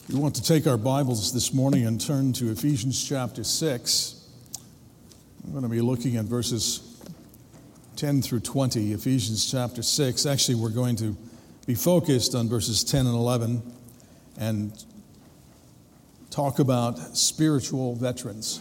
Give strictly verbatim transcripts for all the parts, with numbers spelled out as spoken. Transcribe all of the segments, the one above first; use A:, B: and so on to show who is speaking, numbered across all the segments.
A: We want to take our Bibles this morning and turn to Ephesians chapter six. I'm going to be looking at verses ten through twenty, Ephesians chapter six. Actually, we're going to be focused on verses ten and eleven and talk about spiritual veterans.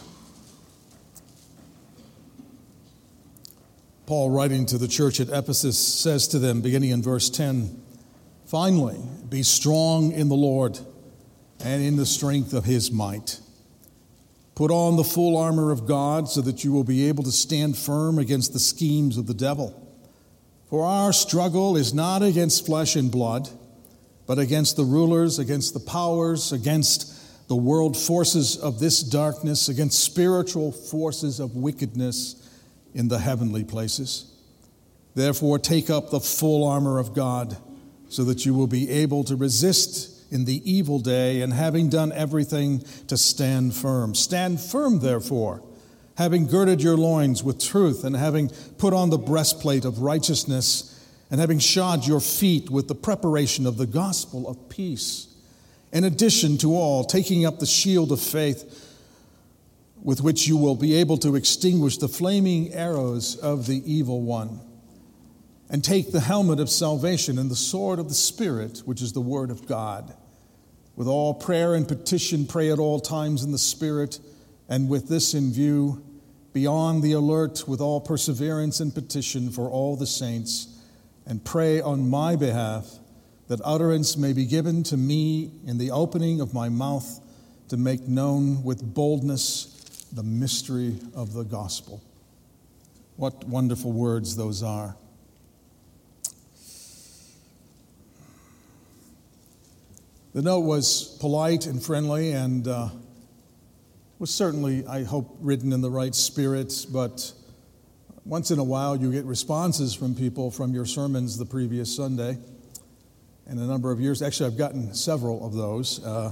A: Paul, writing to the church at Ephesus, says to them, beginning in verse ten, "Finally, be strong in the Lord and in the strength of his might. Put on the full armor of God so that you will be able to stand firm against the schemes of the devil. For our struggle is not against flesh and blood, but against the rulers, against the powers, against the world forces of this darkness, against spiritual forces of wickedness in the heavenly places. Therefore, take up the full armor of God so that you will be able to resist in the evil day, and having done everything, to stand firm. Stand firm, therefore, having girded your loins with truth, and having put on the breastplate of righteousness, and having shod your feet with the preparation of the gospel of peace. In addition to all, taking up the shield of faith, with which you will be able to extinguish the flaming arrows of the evil one. And take the helmet of salvation and the sword of the Spirit, which is the word of God. With all prayer and petition, pray at all times in the Spirit, and with this in view, be on the alert with all perseverance and petition for all the saints, and pray on my behalf that utterance may be given to me in the opening of my mouth to make known with boldness the mystery of the gospel." What wonderful words those are. The note was polite and friendly and uh, was certainly, I hope, written in the right spirit, but once in a while you get responses from people from your sermons the previous Sunday. And a number of years, actually I've gotten several of those. Uh,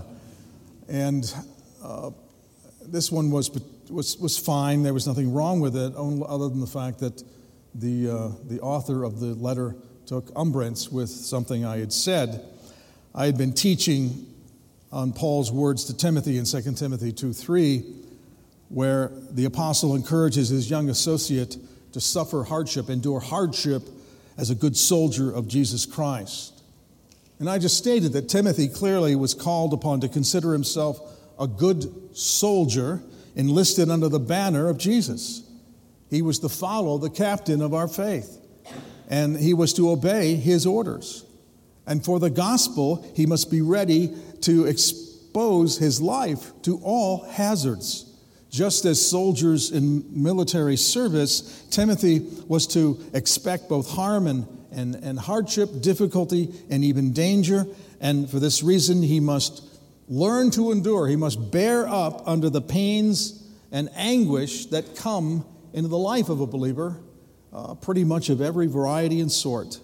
A: and uh, this one was, was was fine. There was nothing wrong with it, only, other than the fact that the uh, the author of the letter took umbrance with something I had said. I had been teaching on Paul's words to Timothy in Second Timothy two three, where the apostle encourages his young associate to suffer hardship, endure hardship as a good soldier of Jesus Christ. And I just stated that Timothy clearly was called upon to consider himself a good soldier enlisted under the banner of Jesus. He was to follow the captain of our faith, and he was to obey his orders. And for the gospel, he must be ready to expose his life to all hazards. Just as soldiers in military service, Timothy was to expect both harm and, and, and hardship, difficulty, and even danger. And for this reason, he must learn to endure. He must bear up under the pains and anguish that come into the life of a believer, uh, pretty much of every variety and sort.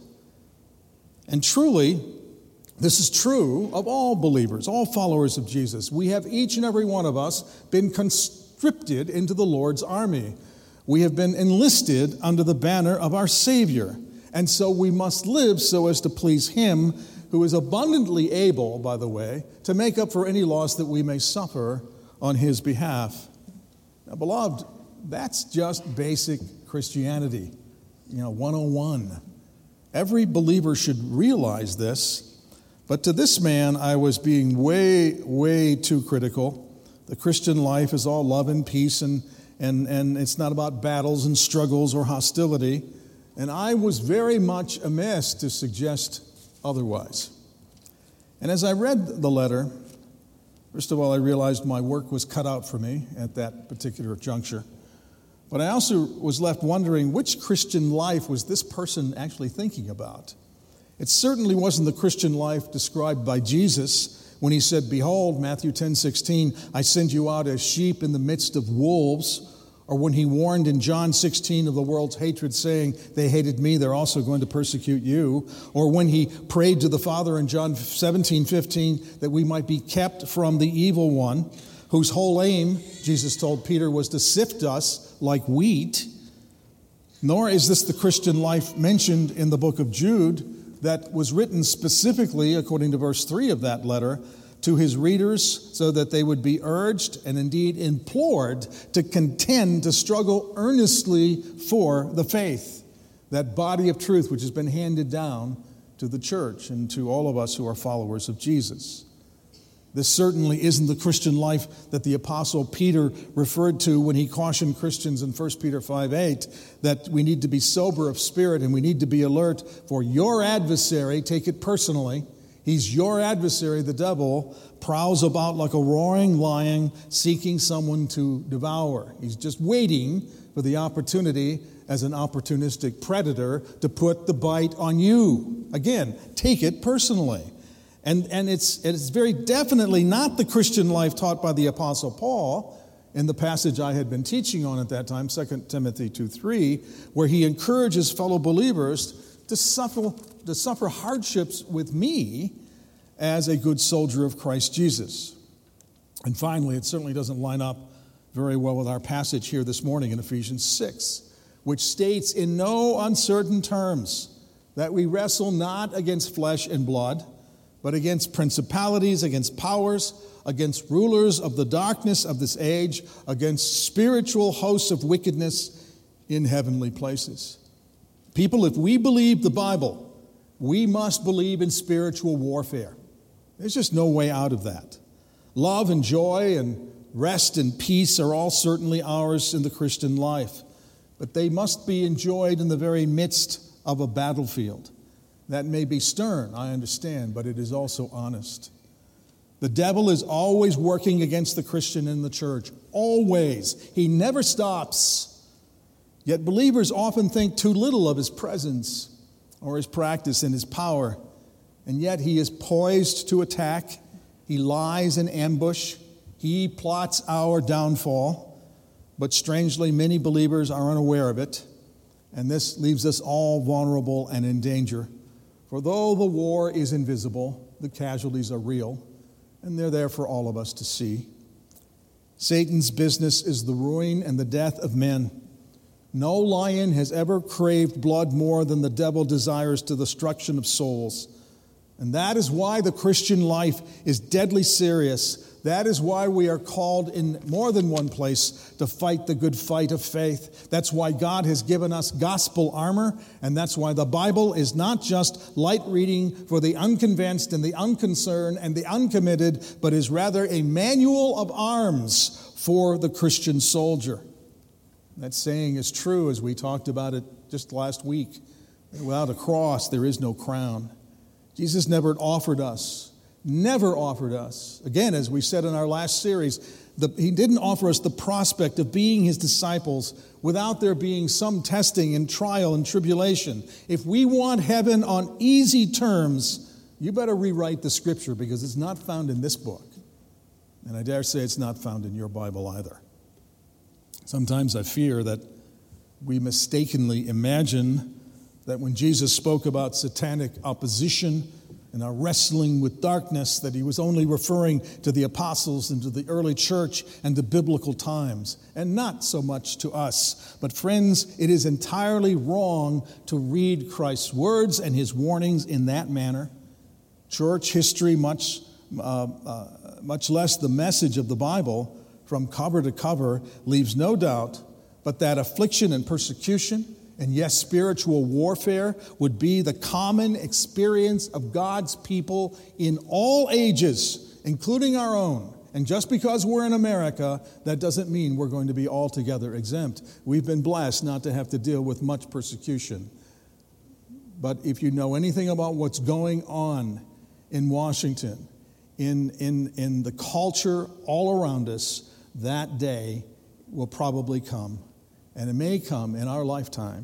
A: And truly, this is true of all believers, all followers of Jesus. We have, each and every one of us, been conscripted into the Lord's army. We have been enlisted under the banner of our Savior. And so we must live so as to please Him, who is abundantly able, by the way, to make up for any loss that we may suffer on His behalf. Now, beloved, that's just basic Christianity, you know, one oh one. Every believer should realize this, but to this man, I was being way, way too critical. The Christian life is all love and peace, and, and, and it's not about battles and struggles or hostility. And I was very much amiss to suggest otherwise. And as I read the letter, first of all, I realized my work was cut out for me at that particular juncture. But I also was left wondering, which Christian life was this person actually thinking about? It certainly wasn't the Christian life described by Jesus when he said, "Behold," Matthew ten sixteen, "I send you out as sheep in the midst of wolves," or when he warned in John sixteen of the world's hatred, saying, "They hated me, they're also going to persecute you," or when he prayed to the Father in John seventeen fifteen that we might be kept from the evil one, whose whole aim, Jesus told Peter, was to sift us like wheat. Nor is this the Christian life mentioned in the book of Jude that was written specifically, according to verse three of that letter, to his readers so that they would be urged and indeed implored to contend, to struggle earnestly for the faith, that body of truth which has been handed down to the church and to all of us who are followers of Jesus. This certainly isn't the Christian life that the Apostle Peter referred to when he cautioned Christians in First Peter five eight that we need to be sober of spirit and we need to be alert, for your adversary, take it personally, he's your adversary, the devil, prowls about like a roaring lion seeking someone to devour. He's just waiting for the opportunity as an opportunistic predator to put the bite on you. Again, take it personally. And, and it's, it's very definitely not the Christian life taught by the Apostle Paul in the passage I had been teaching on at that time, Second Timothy two three, where he encourages fellow believers to suffer, to suffer hardships with me as a good soldier of Christ Jesus. And finally, it certainly doesn't line up very well with our passage here this morning in Ephesians six, which states in no uncertain terms that we wrestle not against flesh and blood, but against principalities, against powers, against rulers of the darkness of this age, against spiritual hosts of wickedness in heavenly places. People, if we believe the Bible, we must believe in spiritual warfare. There's just no way out of that. Love and joy and rest and peace are all certainly ours in the Christian life, but they must be enjoyed in the very midst of a battlefield. That may be stern, I understand, but it is also honest. The devil is always working against the Christian in the church. Always. He never stops. Yet believers often think too little of his presence or his practice and his power. And yet he is poised to attack. He lies in ambush. He plots our downfall. But strangely, many believers are unaware of it. And this leaves us all vulnerable and in danger. For though the war is invisible, the casualties are real, and they're there for all of us to see. Satan's business is the ruin and the death of men. No lion has ever craved blood more than the devil desires the destruction of souls. And that is why the Christian life is deadly serious. That is why we are called in more than one place to fight the good fight of faith. That's why God has given us gospel armor, and that's why the Bible is not just light reading for the unconvinced and the unconcerned and the uncommitted, but is rather a manual of arms for the Christian soldier. That saying is true, as we talked about it just last week. Without a cross, there is no crown. Jesus never offered us Never offered us, again, as we said in our last series, the, he didn't offer us the prospect of being his disciples without there being some testing and trial and tribulation. If we want heaven on easy terms, you better rewrite the scripture, because it's not found in this book. And I dare say it's not found in your Bible either. Sometimes I fear that we mistakenly imagine that when Jesus spoke about satanic opposition and our wrestling with darkness, that he was only referring to the apostles and to the early church and to biblical times, and not so much to us. But friends, it is entirely wrong to read Christ's words and his warnings in that manner. Church history, much, uh, uh, much less the message of the Bible, from cover to cover, leaves no doubt but that affliction and persecution, and yes, spiritual warfare, would be the common experience of God's people in all ages, including our own. And just because we're in America, that doesn't mean we're going to be altogether exempt. We've been blessed not to have to deal with much persecution. But if you know anything about what's going on in Washington, in, in, in the culture all around us, that day will probably come. And it may come in our lifetime.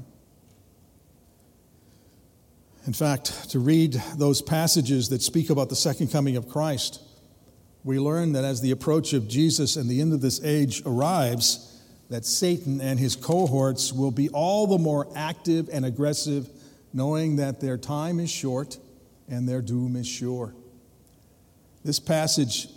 A: In fact, to read those passages that speak about the second coming of Christ, we learn that as the approach of Jesus and the end of this age arrives, that Satan and his cohorts will be all the more active and aggressive, knowing that their time is short and their doom is sure. This passage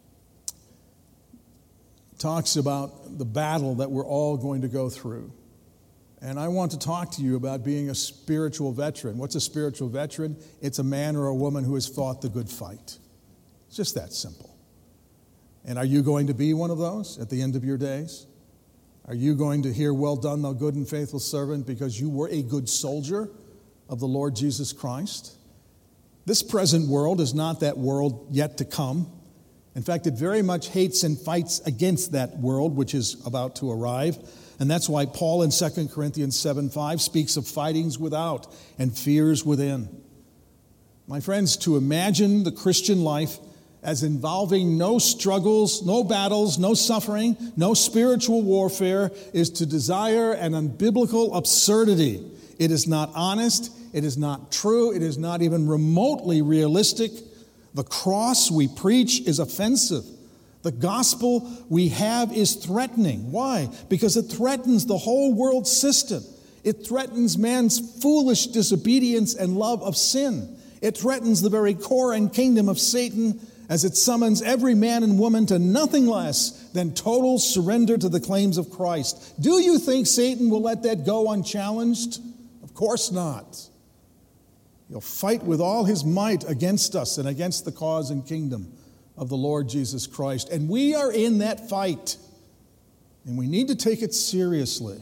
A: talks about the battle that we're all going to go through. And I want to talk to you about being a spiritual veteran. What's a spiritual veteran? It's a man or a woman who has fought the good fight. It's just that simple. And are you going to be one of those at the end of your days? Are you going to hear, "Well done, thou good and faithful servant," because you were a good soldier of the Lord Jesus Christ? This present world is not that world yet to come. In fact, it very much hates and fights against that world which is about to arrive. And that's why Paul in Second Corinthians seven five speaks of fightings without and fears within. My friends, to imagine the Christian life as involving no struggles, no battles, no suffering, no spiritual warfare is to desire an unbiblical absurdity. It is not honest. It is not true. It is not even remotely realistic. The cross we preach is offensive. The gospel we have is threatening. Why? Because it threatens the whole world system. It threatens man's foolish disobedience and love of sin. It threatens the very core and kingdom of Satan as it summons every man and woman to nothing less than total surrender to the claims of Christ. Do you think Satan will let that go unchallenged? Of course not. He'll fight with all his might against us and against the cause and kingdom of the Lord Jesus Christ. And we are in that fight. And we need to take it seriously.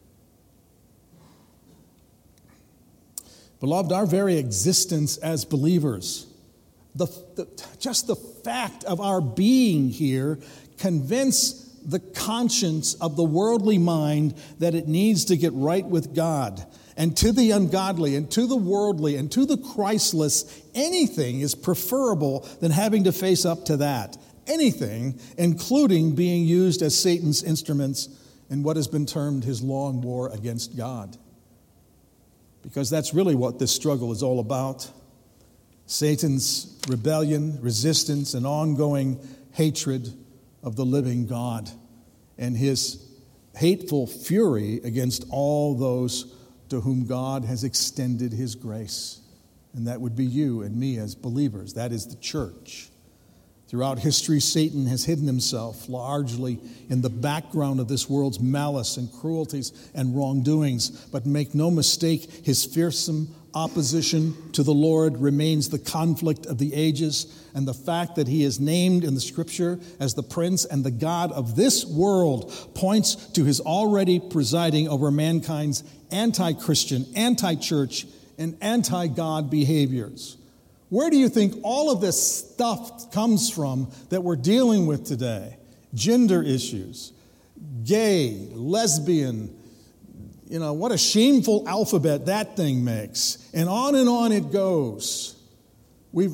A: Beloved, our very existence as believers, the, the, just the fact of our being here, convince the conscience of the worldly mind that it needs to get right with God. And to the ungodly, and to the worldly, and to the Christless, anything is preferable than having to face up to that. Anything, including being used as Satan's instruments in what has been termed his long war against God. Because that's really what this struggle is all about. Satan's rebellion, resistance, and ongoing hatred of the living God, and his hateful fury against all those to whom God has extended his grace. And that would be you and me as believers. That is the church. Throughout history, Satan has hidden himself largely in the background of this world's malice and cruelties and wrongdoings. But make no mistake, his fearsome opposition to the Lord remains the conflict of the ages, and the fact that he is named in the Scripture as the prince and the God of this world points to his already presiding over mankind's anti-Christian, anti-church, and anti-God behaviors. Where do you think all of this stuff comes from that we're dealing with today? Gender issues, gay, lesbian, you know, what a shameful alphabet that thing makes. And on and on it goes. We've,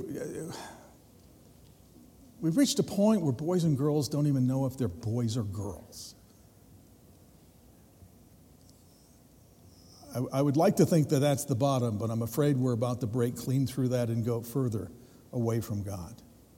A: we've reached a point where boys and girls don't even know if they're boys or girls. I, I would like to think that that's the bottom, but I'm afraid we're about to break clean through that and go further away from God.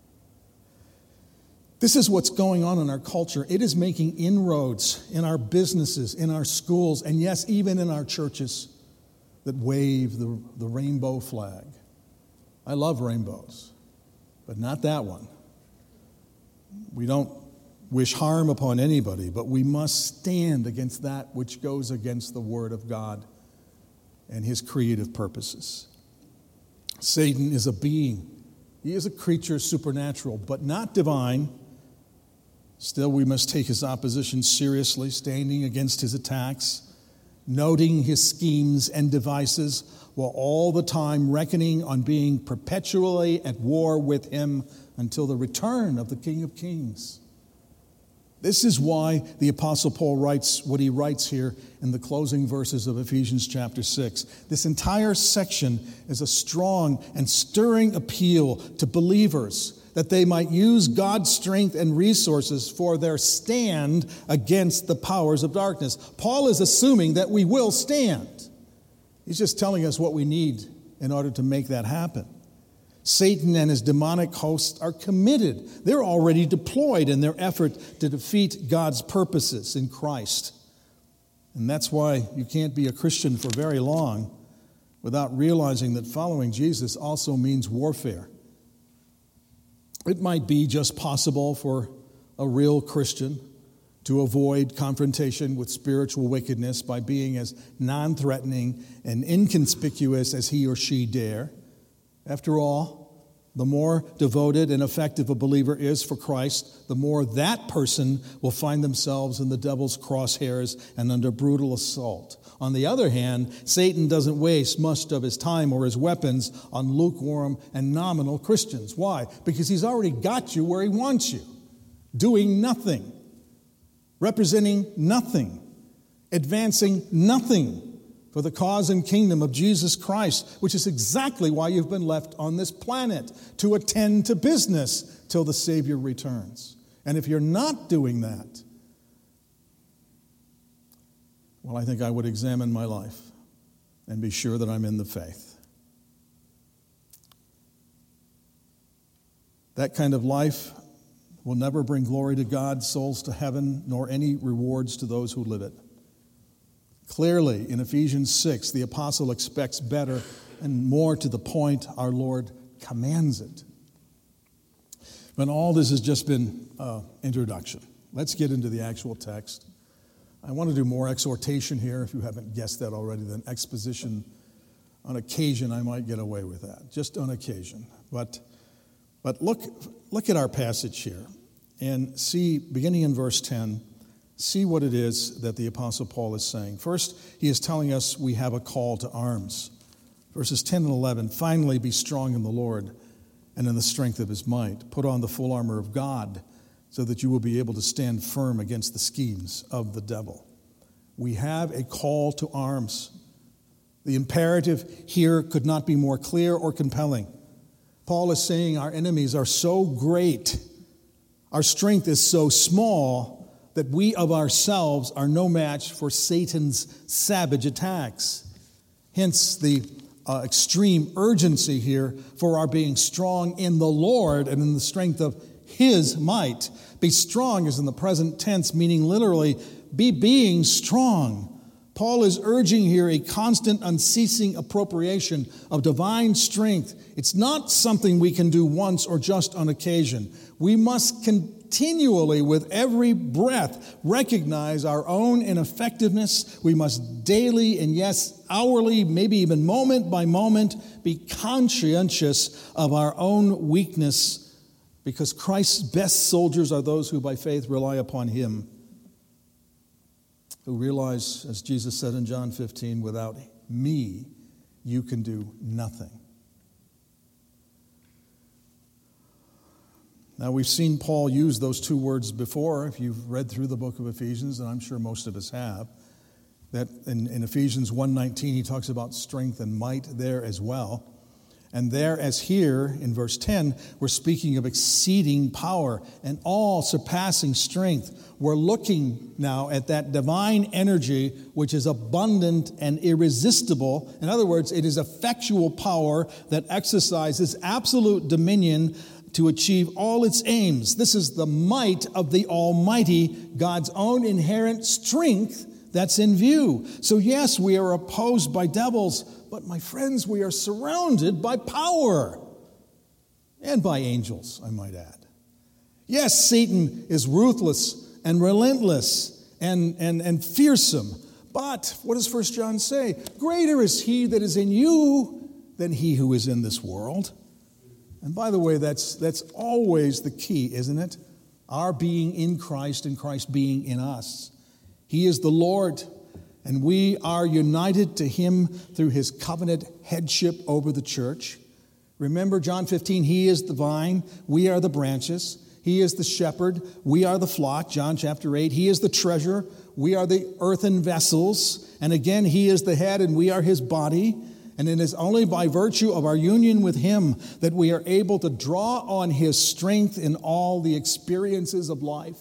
A: This is what's going on in our culture. It is making inroads in our businesses, in our schools, and yes, even in our churches that wave the, the rainbow flag. I love rainbows, but not that one. We don't wish harm upon anybody, but we must stand against that which goes against the Word of God and his creative purposes. Satan is a being. He is a creature supernatural, but not divine. Still, we must take his opposition seriously, standing against his attacks, noting his schemes and devices, while all the time reckoning on being perpetually at war with him until the return of the King of Kings. This is why the Apostle Paul writes what he writes here in the closing verses of Ephesians chapter six. This entire section is a strong and stirring appeal to believers that they might use God's strength and resources for their stand against the powers of darkness. Paul is assuming that we will stand. He's just telling us what we need in order to make that happen. Satan and his demonic hosts are committed. They're already deployed in their effort to defeat God's purposes in Christ. And that's why you can't be a Christian for very long without realizing that following Jesus also means warfare. It might be just possible for a real Christian to avoid confrontation with spiritual wickedness by being as non-threatening and inconspicuous as he or she dare. After all, The more devoted and effective a believer is for Christ, the more that person will find themselves in the devil's crosshairs and under brutal assault. On the other hand, Satan doesn't waste much of his time or his weapons on lukewarm and nominal Christians. Why? Because he's already got you where he wants you, doing nothing, representing nothing, advancing nothing for the cause and kingdom of Jesus Christ, which is exactly why you've been left on this planet, to attend to business till the Savior returns. And if you're not doing that, well, I think I would examine my life and be sure that I'm in the faith. That kind of life will never bring glory to God, souls to heaven, nor any rewards to those who live it. Clearly, in Ephesians six, the apostle expects better and more to the point. Our Lord commands it. But all this has just been uh, introduction. Let's get into the actual text. I want to do more exhortation here, if you haven't guessed that already, than exposition. On occasion, I might get away with that, just on occasion. But, but look, look at our passage here and see, beginning in verse ten, see what it is that the Apostle Paul is saying. First, he is telling us we have a call to arms. Verses ten and eleven, finally be strong in the Lord and in the strength of his might. Put on the full armor of God so that you will be able to stand firm against the schemes of the devil. We have a call to arms. The imperative here could not be more clear or compelling. Paul is saying our enemies are so great, our strength is so small, that we of ourselves are no match for Satan's savage attacks. Hence the uh, extreme urgency here for our being strong in the Lord and in the strength of his might. Be strong is in the present tense, meaning literally, be being strong. Paul is urging here a constant, unceasing appropriation of divine strength. It's not something we can do once or just on occasion. We must continually, with every breath, recognize our own ineffectiveness. We must daily and, yes, hourly, maybe even moment by moment, be conscientious of our own weakness, because Christ's best soldiers are those who by faith rely upon him, who realize, as Jesus said in John fifteen, without me, you can do nothing. Now, we've seen Paul use those two words before, if you've read through the book of Ephesians, and I'm sure most of us have, that in, in Ephesians one nineteen, he talks about strength and might there as well. And there, as here in verse ten, we're speaking of exceeding power and all surpassing strength. We're looking now at that divine energy which is abundant and irresistible. In other words, it is effectual power that exercises absolute dominion to achieve all its aims. This is the might of the Almighty, God's own inherent strength that's in view. So yes, we are opposed by devils, but my friends, we are surrounded by power and by angels, I might add. Yes, Satan is ruthless and relentless and, and, and fearsome, but what does First John say? Greater is he that is in you than he who is in this world. And by the way, that's, that's always the key, isn't it? Our being in Christ and Christ being in us. He is the Lord, and we are united to him through his covenant headship over the church. Remember John fifteen, he is the vine, we are the branches. He is the shepherd, we are the flock, John chapter eight. He is the treasure, we are the earthen vessels. And again, he is the head and we are his body. And it is only by virtue of our union with him that we are able to draw on his strength in all the experiences of life.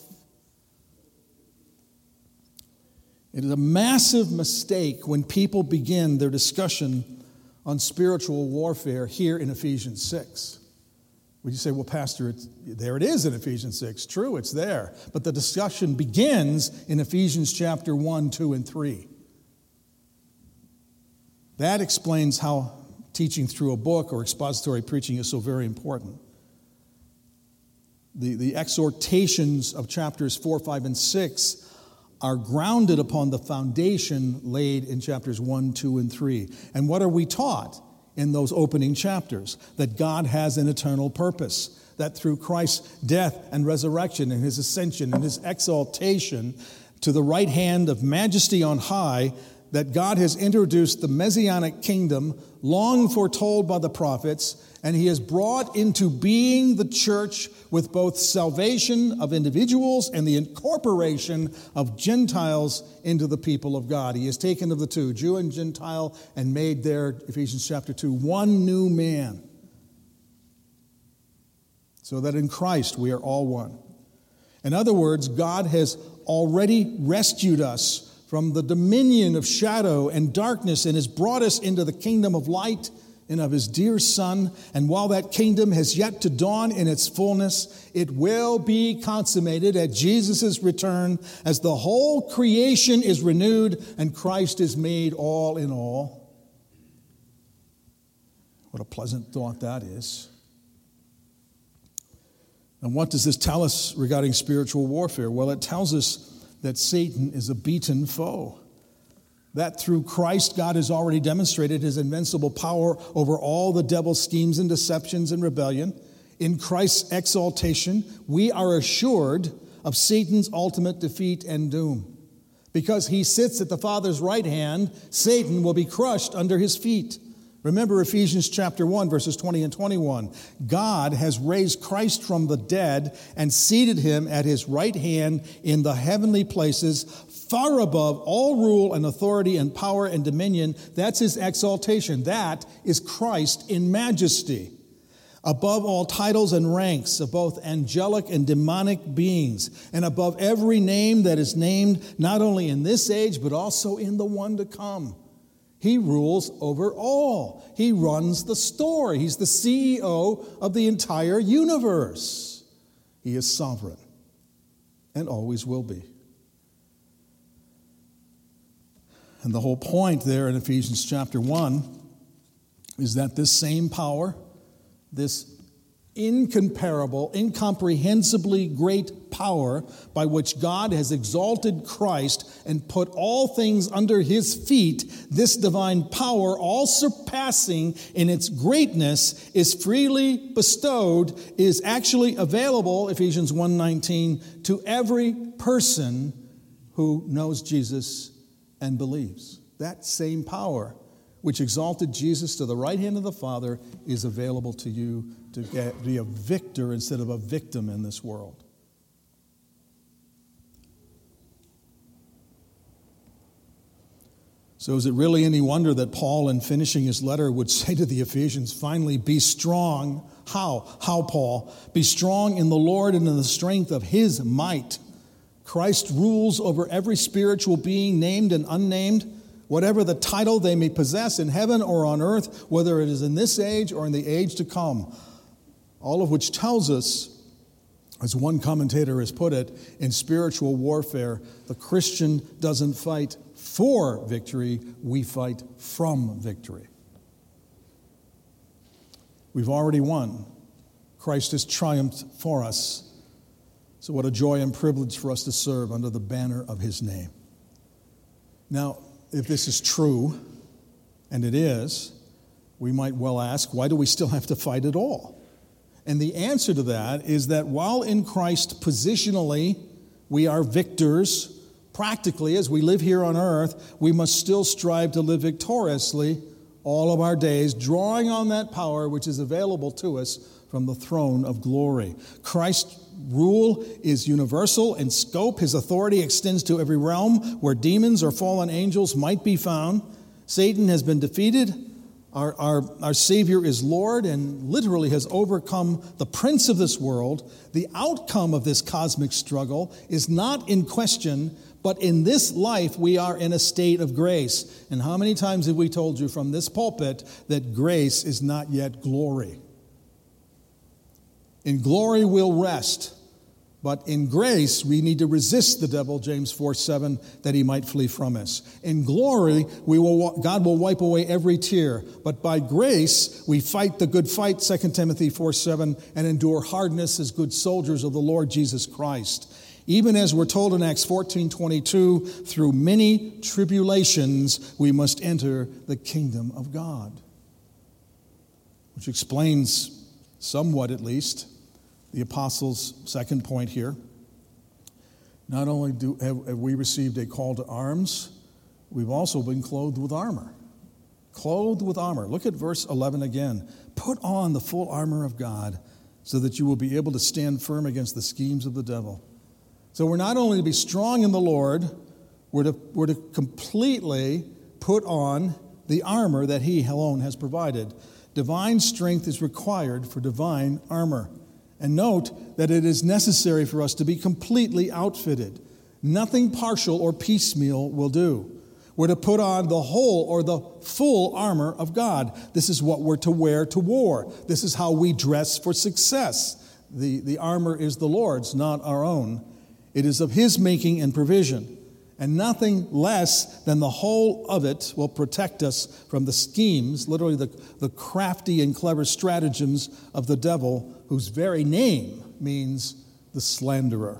A: It is a massive mistake when people begin their discussion on spiritual warfare here in Ephesians six. Would you say, well, Pastor, it's, there it is in Ephesians six. True, it's there. But the discussion begins in Ephesians chapter one, two, and three. That explains how teaching through a book or expository preaching is so very important. The, the exhortations of chapters four, five, and six are grounded upon the foundation laid in chapters one, two, and three. And what are we taught? in those opening chapters, that God has an eternal purpose, that through Christ's death and resurrection and his ascension and his exaltation to the right hand of majesty on high, that God has introduced the Messianic kingdom long foretold by the prophets, and he has brought into being the church with both salvation of individuals and the incorporation of Gentiles into the people of God. He has taken of the two, Jew and Gentile, and made there, Ephesians chapter two, one new man. So that in Christ we are all one. In other words, God has already rescued us from the dominion of shadow and darkness and has brought us into the kingdom of light and of his dear Son. And while that kingdom has yet to dawn in its fullness, it will be consummated at Jesus' return as the whole creation is renewed and Christ is made all in all. What a pleasant thought that is. And what does this tell us regarding spiritual warfare? Well, it tells us that Satan is a beaten foe. That through Christ, God has already demonstrated his invincible power over all the devil's schemes and deceptions and rebellion. In Christ's exaltation, we are assured of Satan's ultimate defeat and doom. Because he sits at the Father's right hand, Satan will be crushed under his feet. Remember Ephesians chapter one, verses twenty and twenty-one. God has raised Christ from the dead and seated him at his right hand in the heavenly places, far above all rule and authority and power and dominion. That's his exaltation. That is Christ in majesty. Above all titles and ranks of both angelic and demonic beings, and above every name that is named, not only in this age, but also in the one to come. He rules over all. He runs the store. He's the C E O of the entire universe. He is sovereign and always will be. And the whole point there in Ephesians chapter one is that this same power, this incomparable, incomprehensibly great power by which God has exalted Christ and put all things under his feet, this divine power, all surpassing in its greatness, is freely bestowed, is actually available, Ephesians one nineteen, to every person who knows Jesus and believes. That same power which exalted Jesus to the right hand of the Father is available to you to get, be a victor instead of a victim in this world. So is it really any wonder that Paul, in finishing his letter, would say to the Ephesians, finally, be strong. How? How, Paul? Be strong in the Lord and in the strength of his might. Christ rules over every spiritual being, named and unnamed, whatever the title they may possess in heaven or on earth, whether it is in this age or in the age to come. All of which tells us, as one commentator has put it, in spiritual warfare, the Christian doesn't fight for victory, we fight from victory. We've already won. Christ has triumphed for us. So what a joy and privilege for us to serve under the banner of his name. Now, if this is true, and it is, we might well ask, why do we still have to fight at all? And the answer to that is that while in Christ positionally we are victors, practically as we live here on earth, we must still strive to live victoriously all of our days, drawing on that power which is available to us from the throne of glory. Christ's rule is universal in scope. His authority extends to every realm where demons or fallen angels might be found. Satan has been defeated. Our, our, our Savior is Lord and literally has overcome the prince of this world. The outcome of this cosmic struggle is not in question, but in this life we are in a state of grace. And how many times have we told you from this pulpit that grace is not yet glory? In glory we'll rest, but in grace we need to resist the devil, James four seven, that he might flee from us. In glory, we will God will wipe away every tear, but by grace we fight the good fight, Second Timothy four seven, and endure hardness as good soldiers of the Lord Jesus Christ. Even as we're told in Acts fourteen twenty-two, through many tribulations we must enter the kingdom of God. which explains somewhat at least the apostles' second point here. Not only do have, have we received a call to arms, we've also been clothed with armor. Clothed with armor. Look at verse eleven again. Put on the full armor of God so that you will be able to stand firm against the schemes of the devil. So we're not only to be strong in the Lord, we're to, we're to completely put on the armor that He alone has provided. Divine strength is required for divine armor. And note that it is necessary for us to be completely outfitted. Nothing partial or piecemeal will do. We're to put on the whole or the full armor of God. This is what we're to wear to war. This is how we dress for success. The, the armor is the Lord's, not our own. It is of His making and provision. And nothing less than the whole of it will protect us from the schemes, literally the, the crafty and clever stratagems of the devil, whose very name means the slanderer.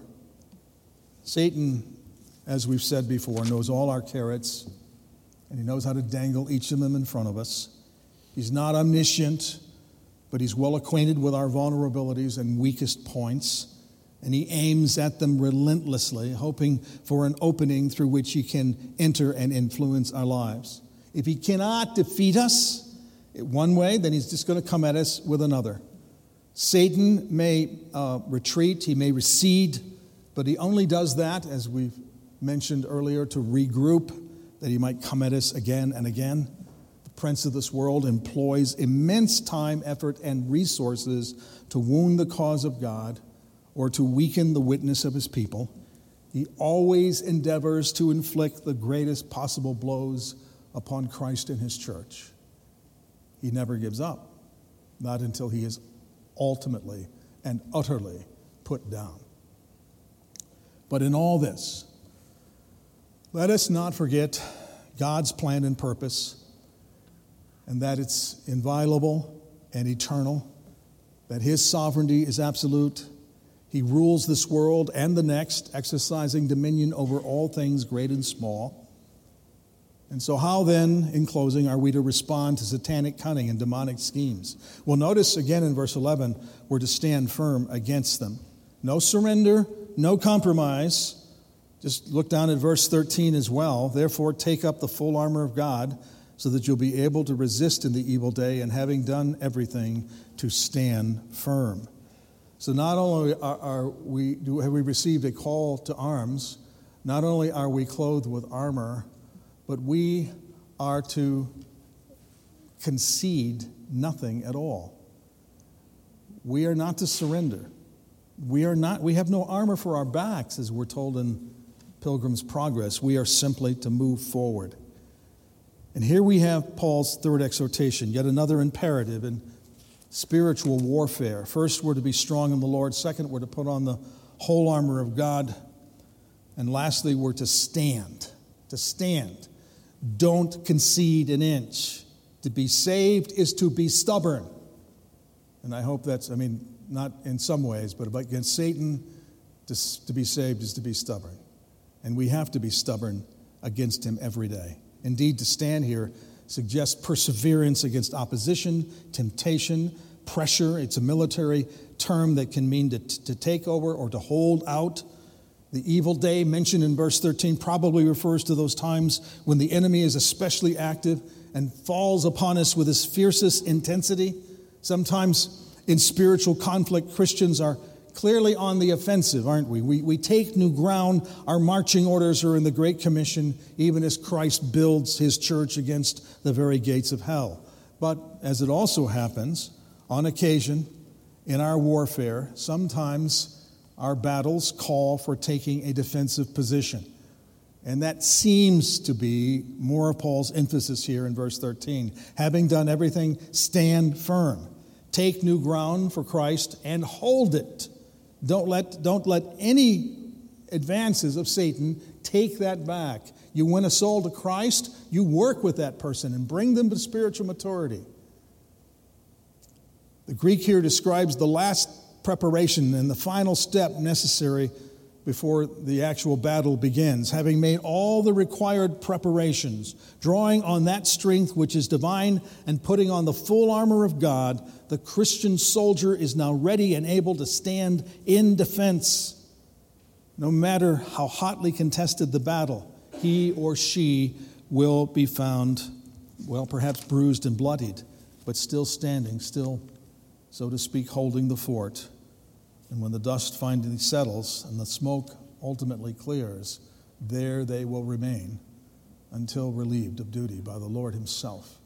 A: Satan, as we've said before, knows all our carrots, and he knows how to dangle each of them in front of us. He's not omniscient, but he's well acquainted with our vulnerabilities and weakest points, and he aims at them relentlessly, hoping for an opening through which he can enter and influence our lives. If he cannot defeat us one way, then he's just going to come at us with another. Satan may uh, retreat, he may recede, but he only does that, as we've mentioned earlier, to regroup, that he might come at us again and again. The prince of this world employs immense time, effort, and resources to wound the cause of God or to weaken the witness of his people. He always endeavors to inflict the greatest possible blows upon Christ and his church. He never gives up, not until he is ultimately and utterly put down. But in all this, let us not forget God's plan and purpose, and that it's inviolable and eternal, that his sovereignty is absolute. He rules this world and the next, exercising dominion over all things great and small. And so how then, in closing, are we to respond to satanic cunning and demonic schemes? Well, notice again in verse eleven, we're to stand firm against them. No surrender, no compromise. Just look down at verse thirteen as well. Therefore, take up the full armor of God so that you'll be able to resist in the evil day, and having done everything, to stand firm. So not only are, are we do, have we received a call to arms, not only are we clothed with armor, but we are to concede nothing at all. We are not to surrender. We are not. We have no armor for our backs, as we're told in Pilgrim's Progress. We are simply to move forward. And here we have Paul's third exhortation, yet another imperative in spiritual warfare. First, we're to be strong in the Lord. Second, we're to put on the whole armor of God. And lastly, we're to stand. To stand. Don't concede an inch. To be saved is to be stubborn. And I hope that's, I mean, not in some ways, but against Satan, to, to be saved is to be stubborn. And we have to be stubborn against him every day. Indeed, to stand here suggests perseverance against opposition, temptation, pressure. It's a military term that can mean to, to take over or to hold out. The evil day mentioned in verse thirteen probably refers to those times when the enemy is especially active and falls upon us with his fiercest intensity. Sometimes in spiritual conflict, Christians are clearly on the offensive, aren't we? We, we take new ground. Our marching orders are in the Great Commission, even as Christ builds his church against the very gates of hell. But as it also happens, on occasion, in our warfare, sometimes our battles call for taking a defensive position. And that seems to be more of Paul's emphasis here in verse thirteen. Having done everything, stand firm. Take new ground for Christ and hold it. Don't let, don't let any advances of Satan take that back. You win a soul to Christ, you work with that person and bring them to spiritual maturity. The Greek here describes the last preparation and the final step necessary before the actual battle begins, having made all the required preparations, drawing on that strength which is divine and putting on the full armor of God, the Christian soldier is now ready and able to stand in defense. No matter how hotly contested the battle, he or she will be found, well, perhaps bruised and bloodied, but still standing, still, so to speak, holding the fort. And when the dust finally settles and the smoke ultimately clears, there they will remain until relieved of duty by the Lord himself.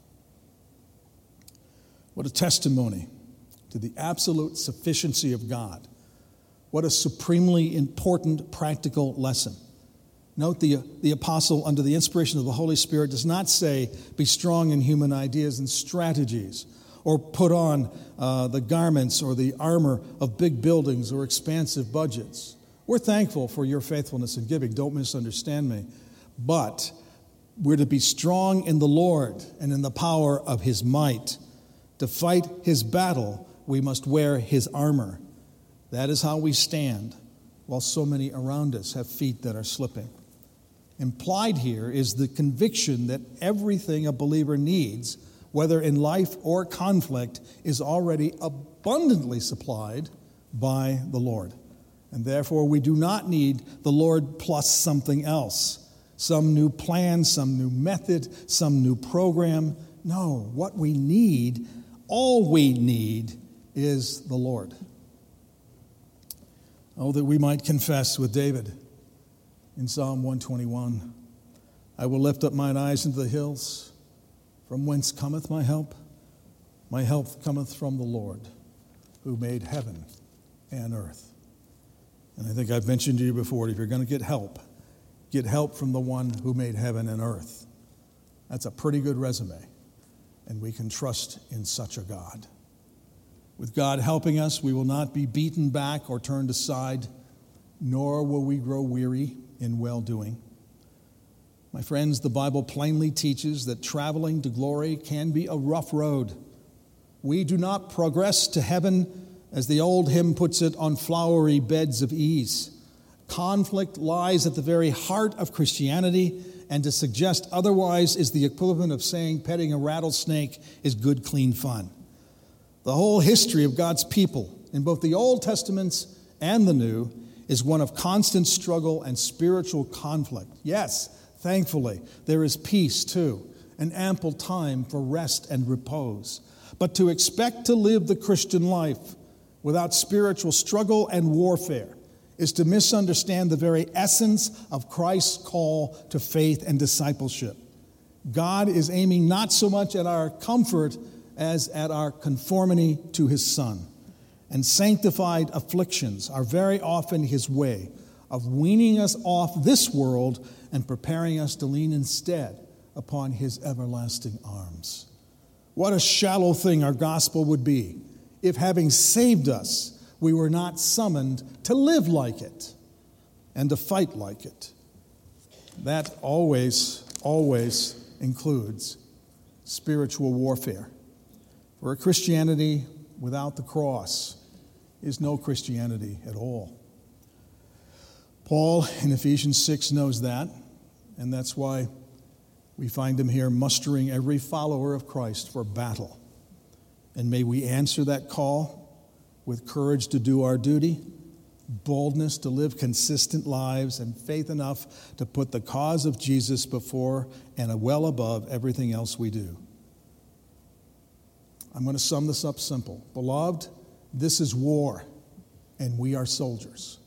A: What a testimony to the absolute sufficiency of God. What a supremely important practical lesson. Note the, the apostle, under the inspiration of the Holy Spirit, does not say, be strong in human ideas and strategies, or put on uh, the garments or the armor of big buildings or expansive budgets. We're thankful for your faithfulness in giving. Don't misunderstand me. But we're to be strong in the Lord and in the power of his might. To fight his battle, we must wear his armor. That is how we stand, while so many around us have feet that are slipping. Implied here is the conviction that everything a believer needs, whether in life or conflict, is already abundantly supplied by the Lord. And therefore, we do not need the Lord plus something else, some new plan, some new method, some new program. No, what we need, all we need, is the Lord. Oh, that we might confess with David in Psalm one twenty-one, I will lift up mine eyes into the hills. From whence cometh my help? My help cometh from the Lord, who made heaven and earth. And I think I've mentioned to you before, if you're going to get help, get help from the one who made heaven and earth. That's a pretty good resume, and we can trust in such a God. With God helping us, we will not be beaten back or turned aside, nor will we grow weary in well-doing. My friends, the Bible plainly teaches that traveling to glory can be a rough road. We do not progress to heaven, as the old hymn puts it, on flowery beds of ease. Conflict lies at the very heart of Christianity, and to suggest otherwise is the equivalent of saying petting a rattlesnake is good, clean fun. The whole history of God's people, in both the Old Testaments and the New, is one of constant struggle and spiritual conflict. Yes, thankfully, there is peace too, and ample time for rest and repose. But to expect to live the Christian life without spiritual struggle and warfare is to misunderstand the very essence of Christ's call to faith and discipleship. God is aiming not so much at our comfort as at our conformity to his Son. And sanctified afflictions are very often his way of weaning us off this world and preparing us to lean instead upon his everlasting arms. What a shallow thing our gospel would be if, having saved us, we were not summoned to live like it and to fight like it. That always, always includes spiritual warfare. For a Christianity without the cross is no Christianity at all. Paul in Ephesians six knows that, and that's why we find him here mustering every follower of Christ for battle. And may we answer that call with courage to do our duty, boldness to live consistent lives, and faith enough to put the cause of Jesus before and well above everything else we do. I'm going to sum this up simple. Beloved, this is war, and we are soldiers.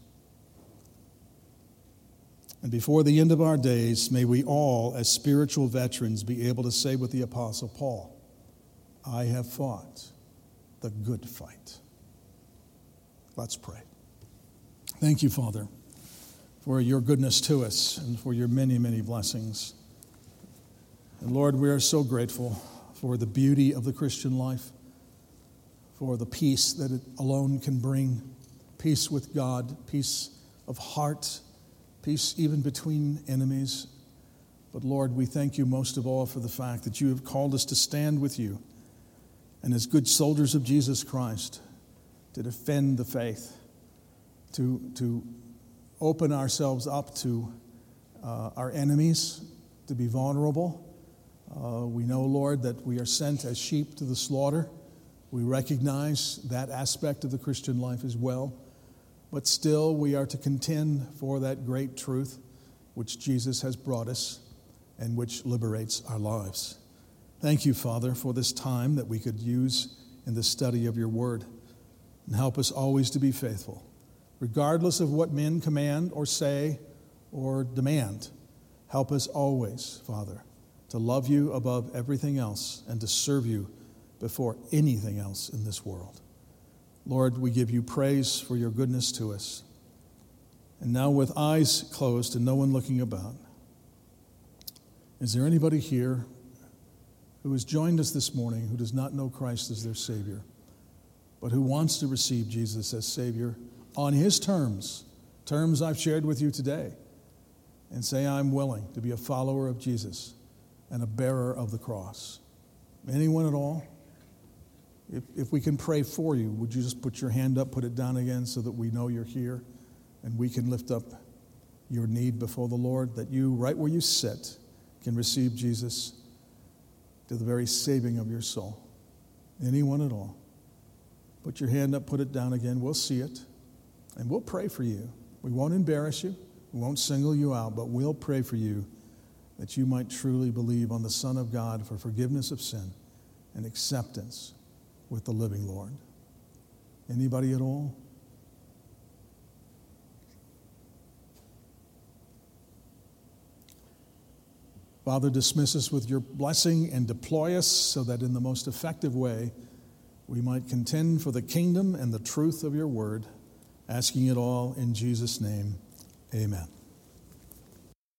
A: And before the end of our days, may we all, as spiritual veterans, be able to say with the Apostle Paul, I have fought the good fight. Let's pray. Thank you, Father, for your goodness to us and for your many, many blessings. And Lord, we are so grateful for the beauty of the Christian life, for the peace that it alone can bring, peace with God, peace of heart, peace even between enemies. But Lord, we thank you most of all for the fact that you have called us to stand with you and as good soldiers of Jesus Christ to defend the faith, to, to open ourselves up to uh, our enemies, to be vulnerable. Uh, we know, Lord, that we are sent as sheep to the slaughter. We recognize that aspect of the Christian life as well. But still, we are to contend for that great truth which Jesus has brought us and which liberates our lives. Thank you, Father, for this time that we could use in the study of your word. And help us always to be faithful, regardless of what men command or say or demand. Help us always, Father, to love you above everything else and to serve you before anything else in this world. Lord, we give you praise for your goodness to us. And now, with eyes closed and no one looking about, is there anybody here who has joined us this morning who does not know Christ as their Savior, but who wants to receive Jesus as Savior on his terms, terms I've shared with you today, and say, I'm willing to be a follower of Jesus and a bearer of the cross? Anyone at all? If, if we can pray for you, would you just put your hand up, put it down again so that we know you're here and we can lift up your need before the Lord, that you, right where you sit, can receive Jesus to the very saving of your soul. Anyone at all? Put your hand up, put it down again. We'll see it, and we'll pray for you. We won't embarrass you. We won't single you out, but we'll pray for you that you might truly believe on the Son of God for forgiveness of sin and acceptance with the living Lord. Anybody at all? Father, dismiss us with your blessing and deploy us so that in the most effective way we might contend for the kingdom and the truth of your word, asking it all in Jesus' name. Amen.